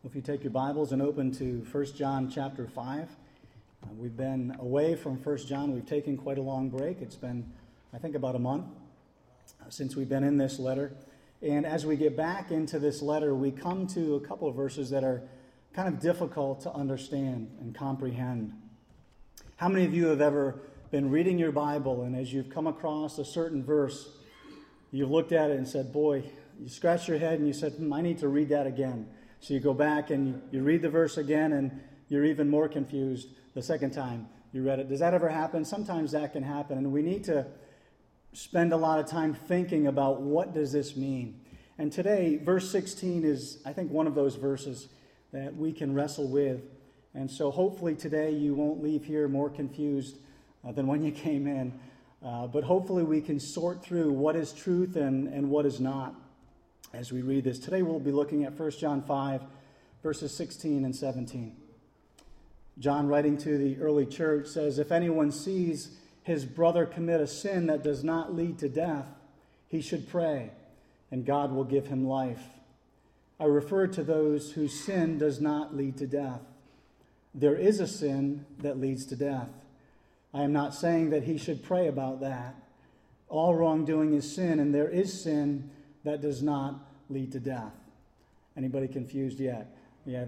If you take your Bibles and open to 1 John chapter 5, we've been away from 1 John. We've taken quite a long break. It's been, I think, about a month since we've been in this letter. And as we get back into this letter, we come to a couple of verses that are kind of difficult to understand and comprehend. How many of you have ever been reading your Bible, and as you've come across a certain verse, you've looked at it and said, boy, you scratched your head and you said, I need to read that again. So you go back and you read the verse again and you're even more confused the second time you read it. Does that ever happen? Sometimes that can happen, and we need to spend a lot of time thinking about what does this mean. And today, verse 16 is, I think, one of those verses that we can wrestle with. And so hopefully today you won't leave here more confused than when you came in. But hopefully we can sort through what is truth and what is not as we read this. Today we'll be looking at 1 John 5, verses 16 and 17. John, writing to the early church, says, "If anyone sees his brother commit a sin that does not lead to death, he should pray, and God will give him life. I refer to those whose sin does not lead to death. There is a sin that leads to death. I am not saying that he should pray about that. All wrongdoing is sin, and there is sin that does not lead to death." Anybody confused yet? Yeah,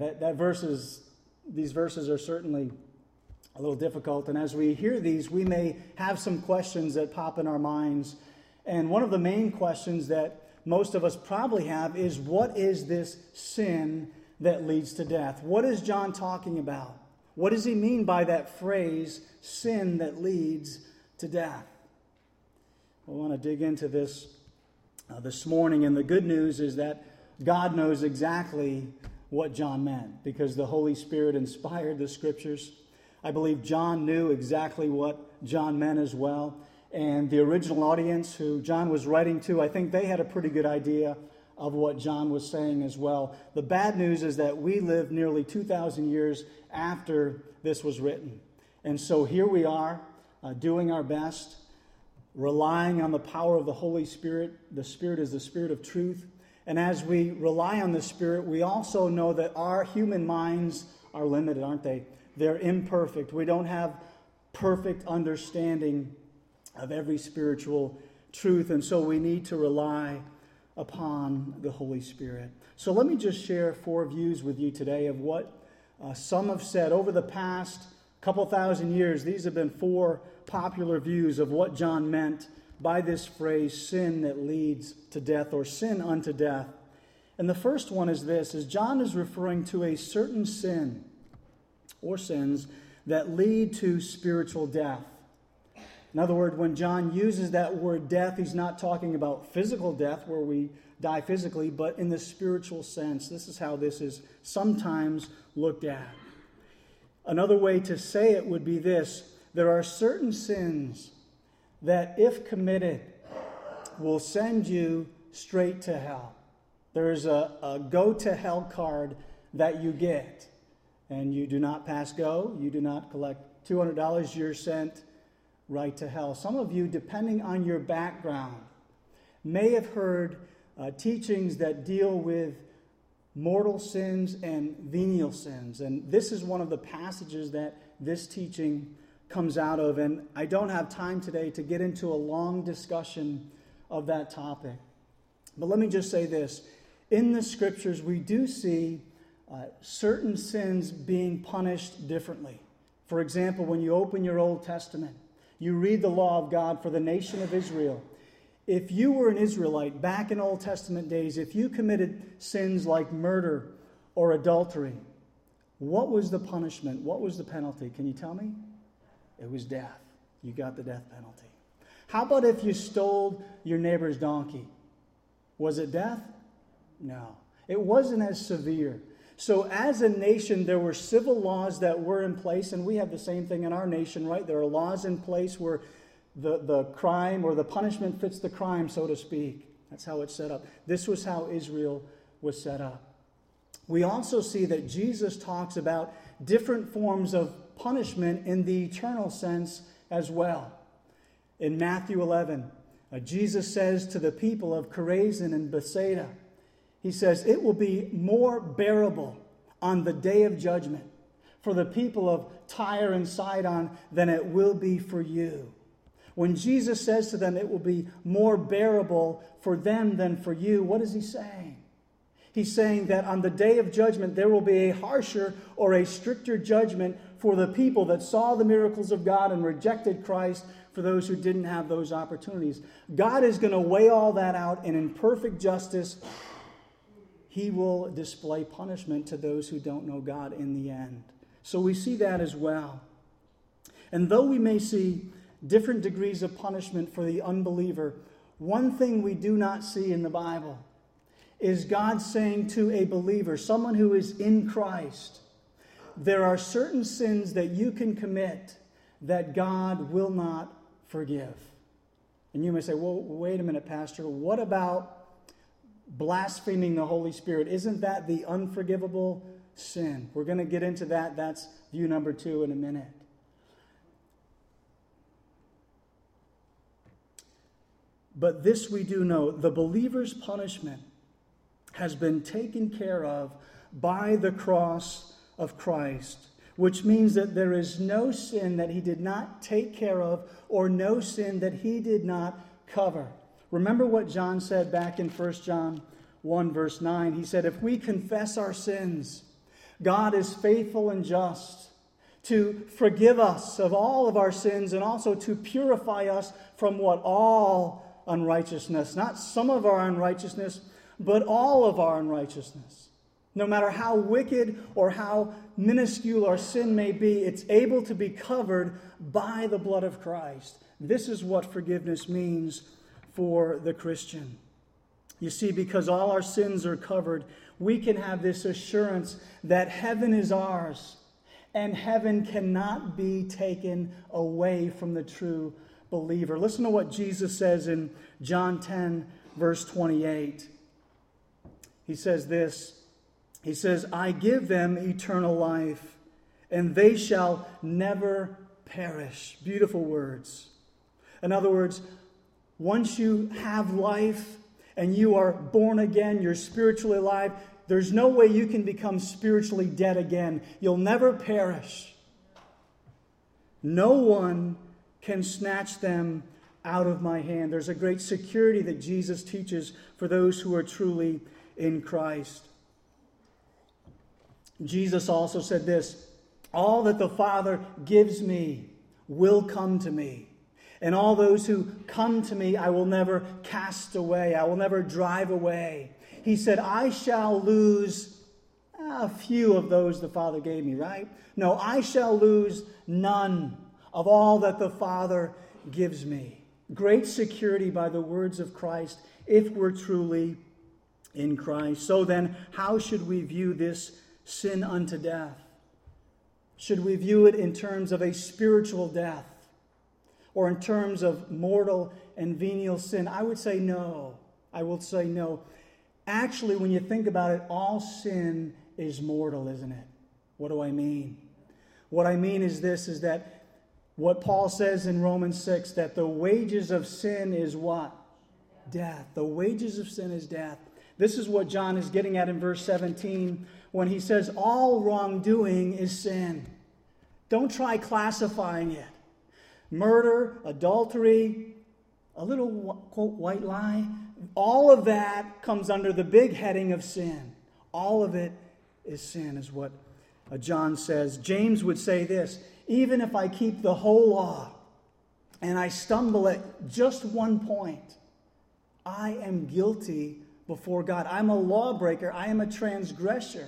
these verses are certainly a little difficult. And as we hear these, we may have some questions that pop in our minds. And one of the main questions that most of us probably have is, what is this sin that leads to death? What is John talking about? What does he mean by that phrase, sin that leads to death? I want to dig into this this morning, and the good news is that God knows exactly what John meant, because the Holy Spirit inspired the Scriptures. I believe John knew exactly what John meant as well, and the original audience who John was writing to, I think they had a pretty good idea of what John was saying as well. The bad news is that we live nearly 2,000 years after this was written, and so here we are doing our best, relying on the power of the Holy Spirit. The Spirit is the Spirit of truth. And as we rely on the Spirit, we also know that our human minds are limited, aren't they? They're imperfect. We don't have perfect understanding of every spiritual truth, and so we need to rely upon the Holy Spirit. So let me just share 4 views with you today of what some have said over the past couple thousand years. These have been 4 popular views of what John meant by this phrase, sin that leads to death, or sin unto death. And the first one is this, is John is referring to a certain sin or sins that lead to spiritual death. In other words, when John uses that word death, he's not talking about physical death where we die physically, but in the spiritual sense. This is how this is sometimes looked at. Another way to say it would be this: there are certain sins that, if committed, will send you straight to hell. There's a go-to-hell card that you get, and you do not pass go, you do not collect $200, you're sent right to hell. Some of you, depending on your background, may have heard teachings that deal with mortal sins and venial sins. And this is one of the passages that this teaching comes out of. And I don't have time today to get into a long discussion of that topic. But let me just say this. In the Scriptures, we do see certain sins being punished differently. For example, when you open your Old Testament, you read the law of God for the nation of Israel. If you were an Israelite back in Old Testament days, if you committed sins like murder or adultery, what was the punishment? What was the penalty? Can you tell me? It was death. You got the death penalty. How about if you stole your neighbor's donkey? Was it death? No. It wasn't as severe. So as a nation, there were civil laws that were in place, and we have the same thing in our nation, right? There are laws in place where the crime or the punishment fits the crime, so to speak. That's how it's set up. This was how Israel was set up. We also see that Jesus talks about different forms of punishment in the eternal sense as well. In Matthew 11, Jesus says to the people of Chorazin and Bethsaida, he says, "It will be more bearable on the day of judgment for the people of Tyre and Sidon than it will be for you. When Jesus says to them, it will be more bearable for them than for you, what is he saying? He's saying that on the day of judgment, there will be a harsher or a stricter judgment for the people that saw the miracles of God and rejected Christ, for those who didn't have those opportunities. God is going to weigh all that out, and in perfect justice, he will display punishment to those who don't know God in the end. So we see that as well. And though we may see different degrees of punishment for the unbeliever, one thing we do not see in the Bible is God saying to a believer, someone who is in Christ, there are certain sins that you can commit that God will not forgive. And you may say, well, wait a minute, Pastor, what about blaspheming the Holy Spirit? Isn't that the unforgivable sin? We're going to get into that. That's view number 2 in a minute. But this we do know, the believer's punishment has been taken care of by the cross of Christ, which means that there is no sin that he did not take care of or no sin that he did not cover. Remember what John said back in 1 John 1 verse 9. He said, if we confess our sins, God is faithful and just to forgive us of all of our sins and also to purify us from what? All unrighteousness. Not some of our unrighteousness, but all of our unrighteousness. No matter how wicked or how minuscule our sin may be, it's able to be covered by the blood of Christ. This is what forgiveness means for the Christian. You see, because all our sins are covered, we can have this assurance that heaven is ours, and heaven cannot be taken away from the true believer. Listen to what Jesus says in John 10, verse 28. He says this. He says, I give them eternal life, and they shall never perish. Beautiful words. In other words, once you have life and you are born again, you're spiritually alive, there's no way you can become spiritually dead again. You'll never perish. No one can snatch them out of my hand. There's a great security that Jesus teaches for those who are truly in Christ. Jesus also said this, all that the Father gives me will come to me. And all those who come to me, I will never cast away. I will never drive away. He said, I shall lose a few of those the Father gave me, right? No, I shall lose none of all that the Father gives me. Great security by the words of Christ if we're truly in Christ. So then, how should we view this sin unto death? Should we view it in terms of a spiritual death or in terms of mortal and venial sin? I would say no. I will say no. Actually, when you think about it, all sin is mortal, isn't it? What do I mean? What I mean is this, is that what Paul says in Romans 6, that the wages of sin is what? Death. The wages of sin is death. This is what John is getting at in verse 17 when he says all wrongdoing is sin. Don't try classifying it. Murder, adultery, a little, quote, white lie, all of that comes under the big heading of sin. All of it is sin, is what John says. James would say this, even if I keep the whole law and I stumble at just one point, I am guilty before God. I'm a lawbreaker. I am a transgressor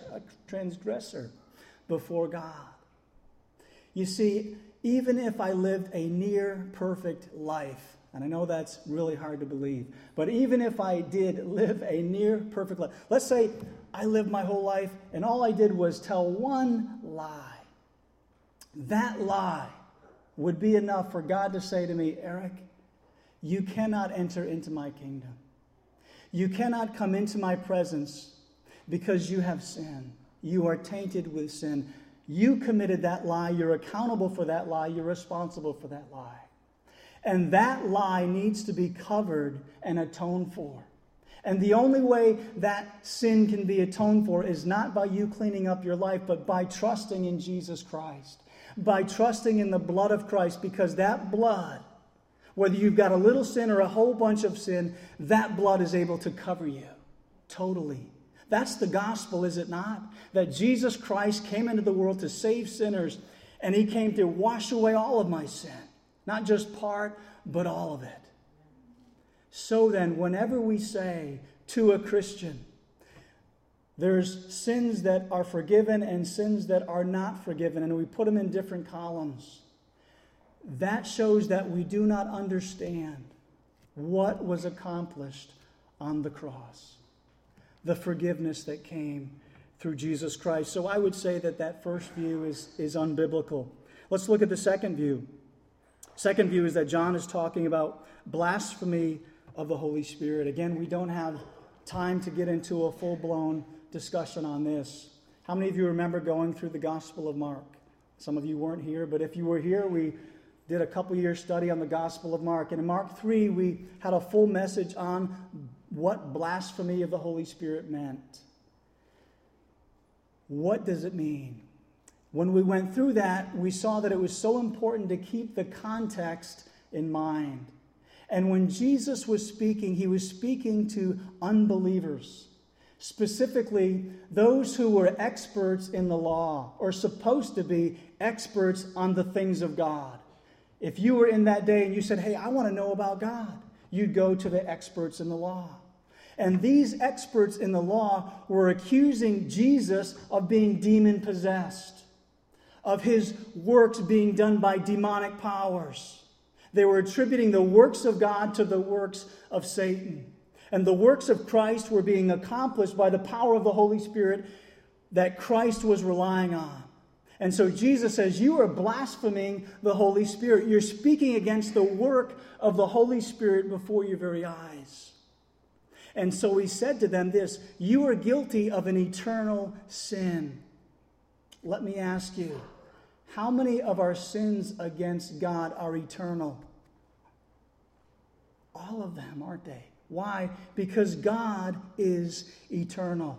before God. You see, even if I lived a near perfect life, and I know that's really hard to believe, but even if I did live a near perfect life, let's say I lived my whole life and all I did was tell one lie. That lie would be enough for God to say to me, Eric, you cannot enter into my kingdom. You cannot come into my presence because you have sinned. You are tainted with sin. You committed that lie. You're accountable for that lie. You're responsible for that lie. And that lie needs to be covered and atoned for. And the only way that sin can be atoned for is not by you cleaning up your life, but by trusting in Jesus Christ. By trusting in the blood of Christ, because that blood, whether you've got a little sin or a whole bunch of sin, that blood is able to cover you totally. That's the gospel, is it not? That Jesus Christ came into the world to save sinners, and he came to wash away all of my sin. Not just part, but all of it. So then, whenever we say to a Christian, there's sins that are forgiven and sins that are not forgiven, and we put them in different columns, that shows that we do not understand what was accomplished on the cross. The forgiveness that came through Jesus Christ. So I would say that that first view is unbiblical. Let's look at the second view. Second view is that John is talking about blasphemy of the Holy Spirit. Again, we don't have time to get into a full-blown discussion on this. How many of you remember going through the Gospel of Mark? Some of you weren't here, but if you were here, we did a couple-year study on the Gospel of Mark. And in Mark 3, we had a full message on what blasphemy of the Holy Spirit meant. What does it mean? When we went through that, we saw that it was so important to keep the context in mind. And when Jesus was speaking, he was speaking to unbelievers, specifically those who were experts in the law, or supposed to be experts on the things of God. If you were in that day and you said, hey, I want to know about God, you'd go to the experts in the law. And these experts in the law were accusing Jesus of being demon-possessed, of his works being done by demonic powers. They were attributing the works of God to the works of Satan. And the works of Christ were being accomplished by the power of the Holy Spirit that Christ was relying on. And so Jesus says, you are blaspheming the Holy Spirit. You're speaking against the work of the Holy Spirit before your very eyes. And so he said to them this, you are guilty of an eternal sin. Let me ask you, how many of our sins against God are eternal? All of them, aren't they? Why? Because God is eternal.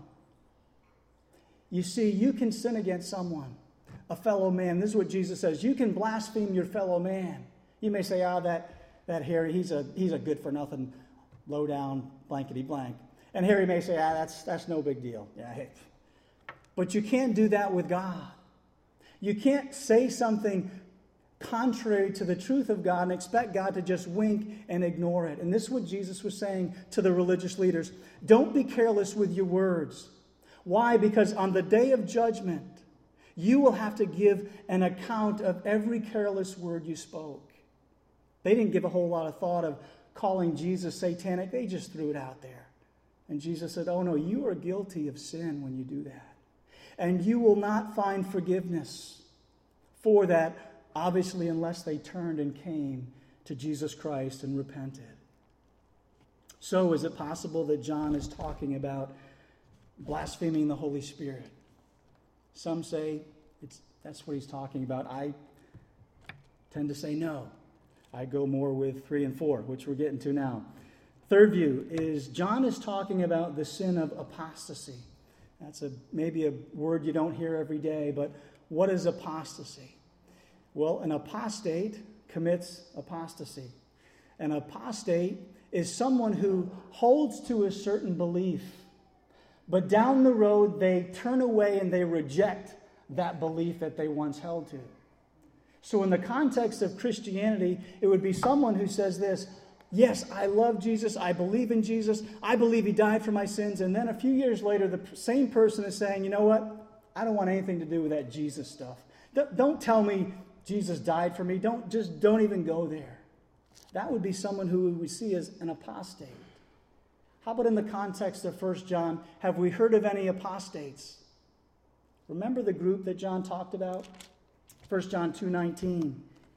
You see, you can sin against someone, a fellow man. This is what Jesus says. You can blaspheme your fellow man. You may say, that Harry, he's a good for nothing, low down, blankety blank. And Harry may say, that's no big deal. Yeah, hey. But you can't do that with God. You can't say something contrary to the truth of God and expect God to just wink and ignore it. And this is what Jesus was saying to the religious leaders. Don't be careless with your words. Why? Because on the day of judgment, you will have to give an account of every careless word you spoke. They didn't give a whole lot of thought of calling Jesus satanic. They just threw it out there. And Jesus said, oh no, you are guilty of sin when you do that. And you will not find forgiveness for that, obviously, unless they turned and came to Jesus Christ and repented. So is it possible that John is talking about blaspheming the Holy Spirit? Some say that's what he's talking about. I tend to say no. I go more with 3 and 4, which we're getting to now. Third view is John is talking about the sin of apostasy. That's maybe a word you don't hear every day, but what is apostasy? Well, an apostate commits apostasy. An apostate is someone who holds to a certain belief, but down the road they turn away and they reject that belief that they once held to. So in the context of Christianity, it would be someone who says this, yes, I love Jesus, I believe in Jesus, I believe he died for my sins, and then a few years later, the same person is saying, you know what, I don't want anything to do with that Jesus stuff. Don't tell me Jesus died for me, don't even go there. That would be someone who we see as an apostate. How about in the context of 1 John, have we heard of any apostates? Remember the group that John talked about? 1 John 2:19.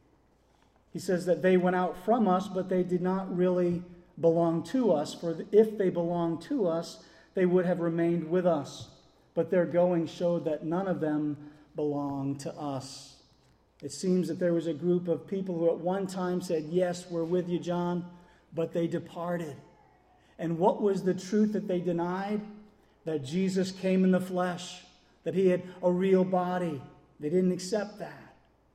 He says that they went out from us, but they did not really belong to us. For if they belonged to us, they would have remained with us. But their going showed that none of them belonged to us. It seems that there was a group of people who at one time said, yes, we're with you, John, but they departed. And what was the truth that they denied? That Jesus came in the flesh, that he had a real body. They didn't accept that.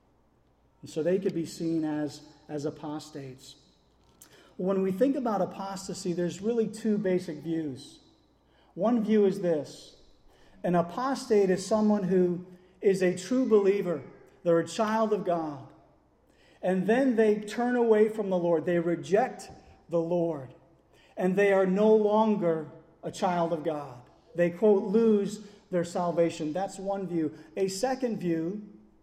And so they could be seen as apostates. When we think about apostasy, there's really two basic views. One view is this: an apostate is someone who is a true believer. They're a child of God. And then they turn away from the Lord. They reject the Lord. And they are no longer a child of God. They, quote, lose their salvation. That's one view. A second view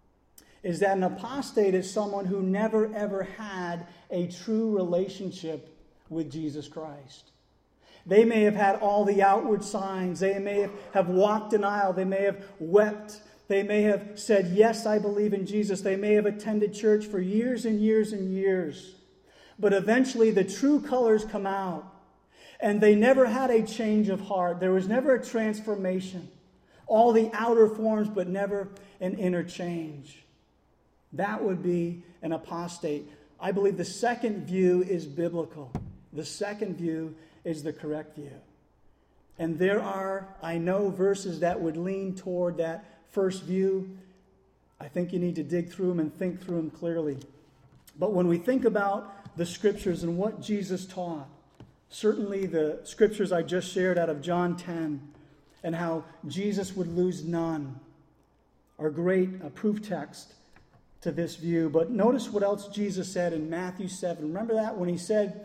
is that an apostate is someone who never ever had a true relationship with Jesus Christ. They may have had all the outward signs. They may have walked an aisle. They may have wept. They may have said, yes, I believe in Jesus. They may have attended church for years and years and years. But eventually the true colors come out. And they never had a change of heart. There was never a transformation. All the outer forms, but never an inner change. That would be an apostate. I believe the second view is biblical. The second view is the correct view. And there are, I know, verses that would lean toward that first view. I think you need to dig through them and think through them clearly. But when we think about the scriptures and what Jesus taught, certainly the scriptures I just shared out of John 10 and how Jesus would lose none are great proof text to this view. But notice what else Jesus said in Matthew 7. Remember that when he said,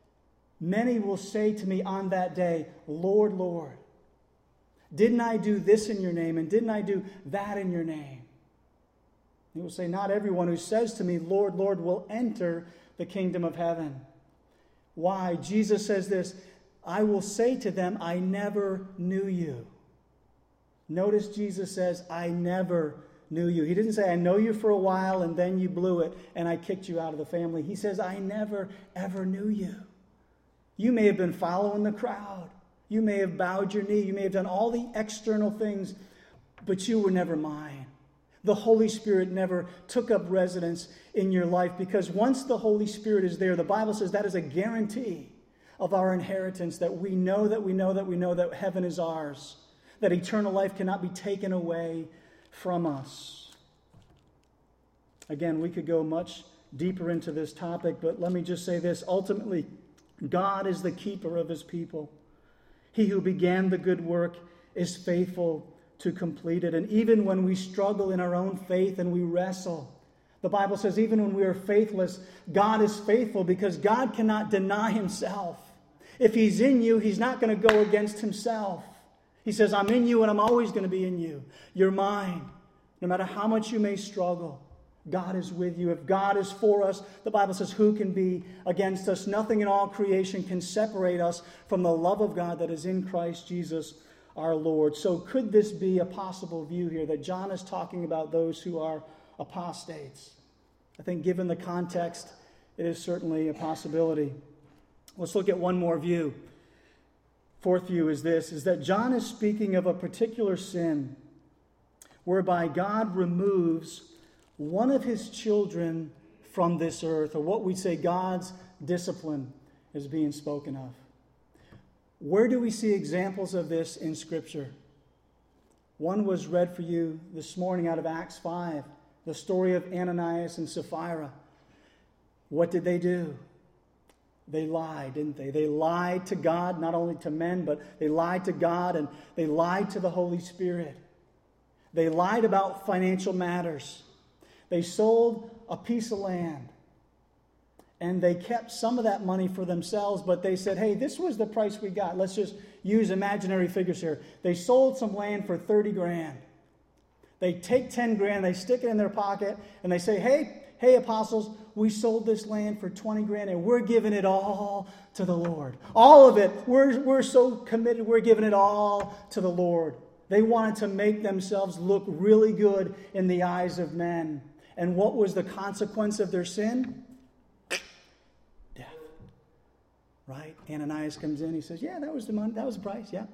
many will say to me on that day, Lord, Lord, didn't I do this in your name? And didn't I do that in your name? He will say, not everyone who says to me, Lord, Lord, will enter the kingdom of heaven. Why? Jesus says this, I will say to them, I never knew you. Notice Jesus says, I never knew you. He didn't say, I know you for a while and then you blew it and I kicked you out of the family. He says, I never, ever knew you. You may have been following the crowd. You may have bowed your knee. You may have done all the external things, but you were never mine. The Holy Spirit never took up residence in your life, because once the Holy Spirit is there, the Bible says that is a guarantee of our inheritance, that we know that heaven is ours, that eternal life cannot be taken away from us. Again, we could go much deeper into this topic, but let me just say this. Ultimately, God is the keeper of his people. He who began the good work is faithful to complete it. And even when we struggle in our own faith and we wrestle, the Bible says even when we are faithless, God is faithful, because God cannot deny himself. If he's in you, he's not going to go against himself. He says, I'm in you and I'm always going to be in you. You're mine. No matter how much you may struggle, God is with you. If God is for us, the Bible says, who can be against us? Nothing in all creation can separate us from the love of God that is in Christ Jesus our Lord. So could this be a possible view here, that John is talking about those who are apostates? I think given the context, it is certainly a possibility. Let's look at one more view. Fourth view is this, is that John is speaking of a particular sin whereby God removes one of his children from this earth, or what we say God's discipline is being spoken of. Where do we see examples of this in Scripture? One was read for you this morning out of Acts 5, the story of Ananias and Sapphira. What did they do? They lied, didn't they? They lied to God, not only to men, but they lied to God and they lied to the Holy Spirit. They lied about financial matters. They sold a piece of land and they kept some of that money for themselves, but they said, hey, this was the price we got. Let's just use imaginary figures here. They sold some land for 30 grand. They take 10 grand, they stick it in their pocket, and they say, hey, apostles, we sold this land for 20 grand and we're giving it all to the Lord. All of it. We're so committed, we're giving it all to the Lord. They wanted to make themselves look really good in the eyes of men. And what was the consequence of their sin? Death. Right? Ananias comes in, he says, yeah, that was the money, that was the price, yeah.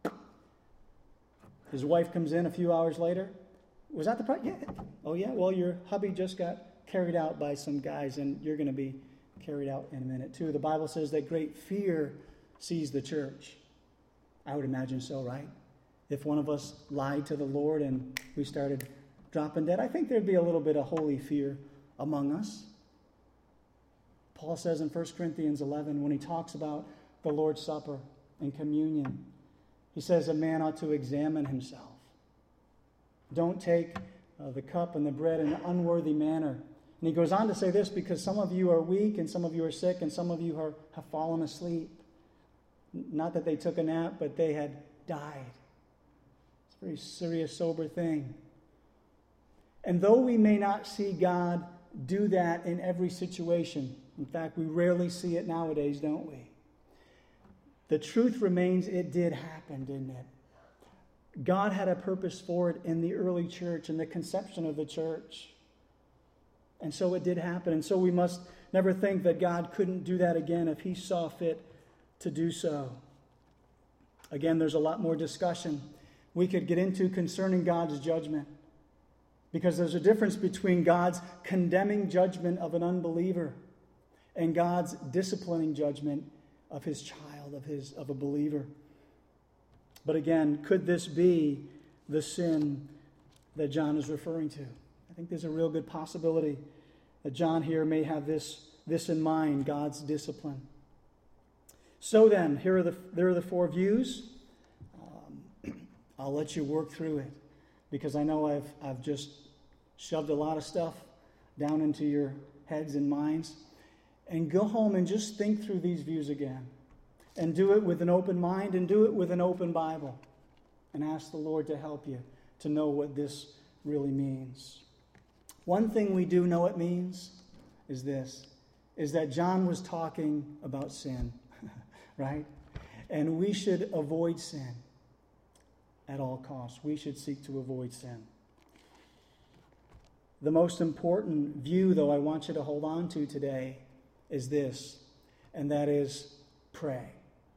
His wife comes in a few hours later. Was that the price? Yeah. Oh yeah, well your hubby just got carried out by some guys and you're going to be carried out in a minute too. The Bible says that great fear sees the church? I would imagine so, right? If one of us lied to the Lord and we started dropping dead, I think there'd be a little bit of holy fear among us. Paul says in 1 Corinthians 11, when he talks about the Lord's Supper and communion, he says a man ought to examine himself. Don't take the cup and the bread in an unworthy manner. And he goes on to say this, because some of you are weak and some of you are sick and some of you have fallen asleep. Not that they took a nap, but they had died. It's a very serious, sober thing. And though we may not see God do that in every situation, in fact, we rarely see it nowadays, don't we? The truth remains, it did happen, didn't it? God had a purpose for it in the early church, in the conception of the church. And so it did happen. And so we must never think that God couldn't do that again if he saw fit to do so. Again, there's a lot more discussion we could get into concerning God's judgment, because there's a difference between God's condemning judgment of an unbeliever and God's disciplining judgment of his child, of a believer. But again, could this be the sin that John is referring to? I think there's a real good possibility that John here may have this in mind, God's discipline. So then, there are the four views. I'll let you work through it, because I know I've just shoved a lot of stuff down into your heads and minds. And go home and just think through these views again. And do it with an open mind and do it with an open Bible. And ask the Lord to help you to know what this really means. One thing we do know it means is this, is that John was talking about sin, right? And we should avoid sin at all costs. We should seek to avoid sin. The most important view, though, I want you to hold on to today is this, and that is pray.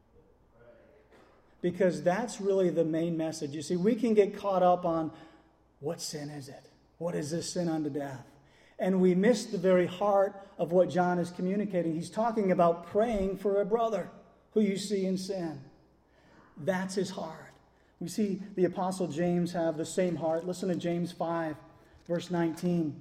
Because that's really the main message. You see, we can get caught up on what sin is it? What is this sin unto death? And we miss the very heart of what John is communicating. He's talking about praying for a brother who you see in sin. That's his heart. We see the Apostle James have the same heart. Listen to James 5, verse 19.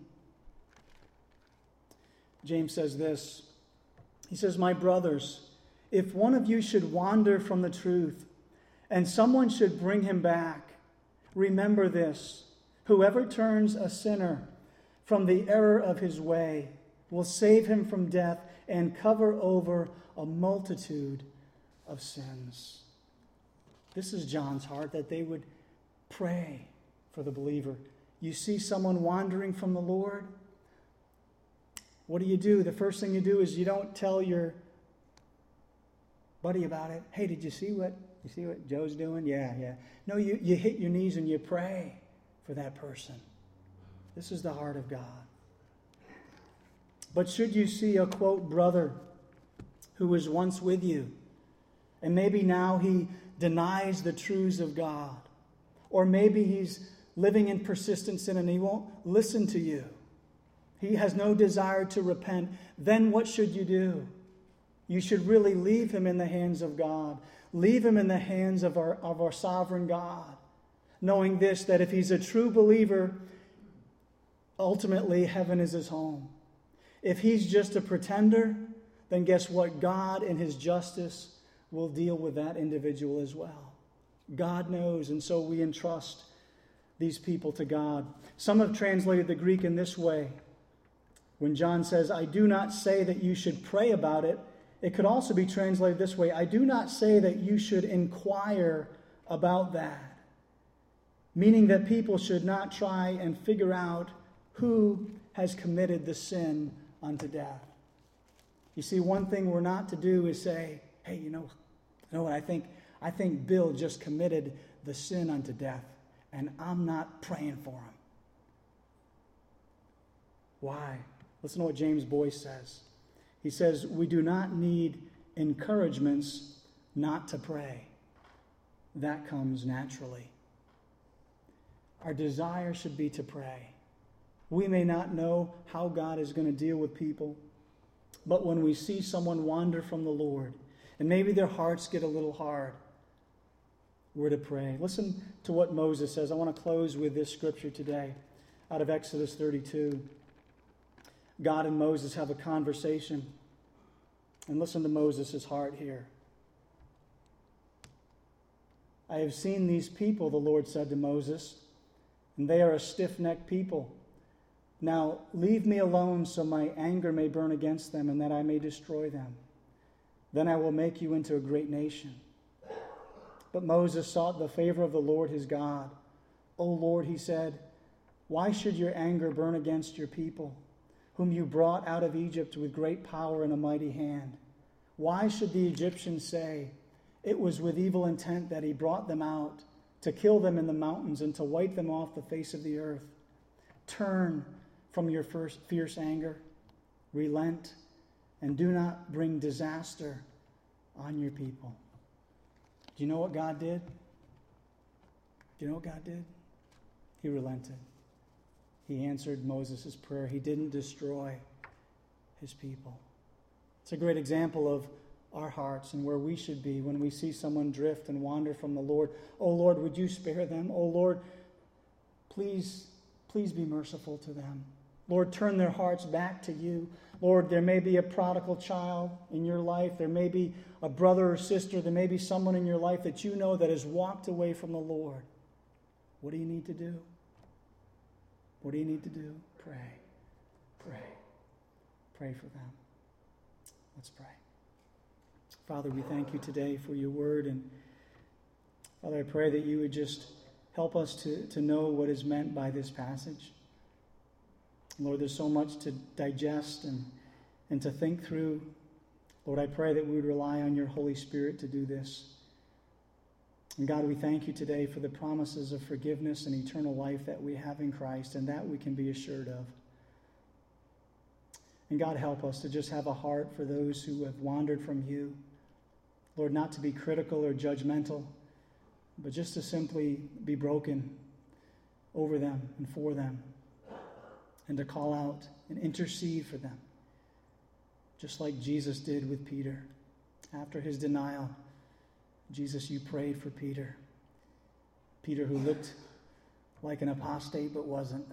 James says this. He says, "My brothers, if one of you should wander from the truth, and someone should bring him back, remember this: whoever turns a sinner from the error of his way will save him from death and cover over a multitude of sins." This is John's heart, that they would pray for the believer. You see someone wandering from the Lord, what do? The first thing you do is you don't tell your buddy about it. Hey, did you see what Joe's doing? Yeah. No, you hit your knees and you pray for that person. This is the heart of God. But should you see a, quote, brother who was once with you, and maybe now he denies the truths of God, or maybe he's living in persistent sin and he won't listen to you, he has no desire to repent, then what should you do? You should really leave him in the hands of God. Leave him in the hands of our sovereign God, knowing this, that if he's a true believer, ultimately heaven is his home. If he's just a pretender, then guess what? God in his justice will deal with that individual as well. God knows, and so we entrust these people to God. Some have translated the Greek in this way. When John says, "I do not say that you should pray about it," it could also be translated this way: "I do not say that you should inquire about that." Meaning that people should not try and figure out who has committed the sin unto death. You see, one thing we're not to do is say, "Hey, you know what, I think Bill just committed the sin unto death, and I'm not praying for him." Why? Listen to what James Boyce says. He says, "We do not need encouragements not to pray. That comes naturally." Our desire should be to pray. We may not know how God is going to deal with people, but when we see someone wander from the Lord, And maybe their hearts get a little hard. We're to pray. Listen to what Moses says. I want to close with this scripture today out of Exodus 32. God and Moses have a conversation. And listen to Moses' heart here. I have seen these people, the Lord said to Moses, and they are a stiff-necked people. Now leave me alone so my anger may burn against them and that I may destroy them. Then I will make you into a great nation. But Moses sought the favor of the Lord his God. O Lord, he said, why should your anger burn against your people, whom you brought out of Egypt with great power and a mighty hand? Why should the Egyptians say, it was with evil intent that he brought them out, to kill them in the mountains and to wipe them off the face of the earth? Turn from your fierce anger, relent, and do not bring disaster on your people. Do you know what God did? Do you know what God did? He relented. He answered Moses' prayer. He didn't destroy his people. It's a great example of our hearts and where we should be when we see someone drift and wander from the Lord. Oh Lord, would you spare them? Oh Lord, please be merciful to them. Lord, turn their hearts back to you. Lord, there may be a prodigal child in your life. There may be a brother or sister. There may be someone in your life that you know that has walked away from the Lord. What do you need to do? What do you need to do? Pray. Pray. Pray for them. Let's pray. Father, we thank you today for your word. And Father, I pray that you would just help us to know what is meant by this passage. Lord, there's so much to digest and to think through. Lord, I pray that we would rely on your Holy Spirit to do this. And God, we thank you today for the promises of forgiveness and eternal life that we have in Christ, and that we can be assured of. And God, help us to just have a heart for those who have wandered from you. Lord, not to be critical or judgmental, but just to simply be broken over them and for them, and to call out and intercede for them, just like Jesus did with Peter. After his denial, Jesus, you prayed for Peter. Peter, who looked like an apostate but wasn't.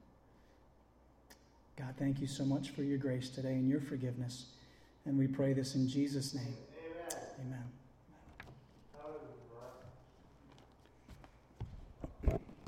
God, thank you so much for your grace today and your forgiveness. And we pray this in Jesus' name. Amen. Amen.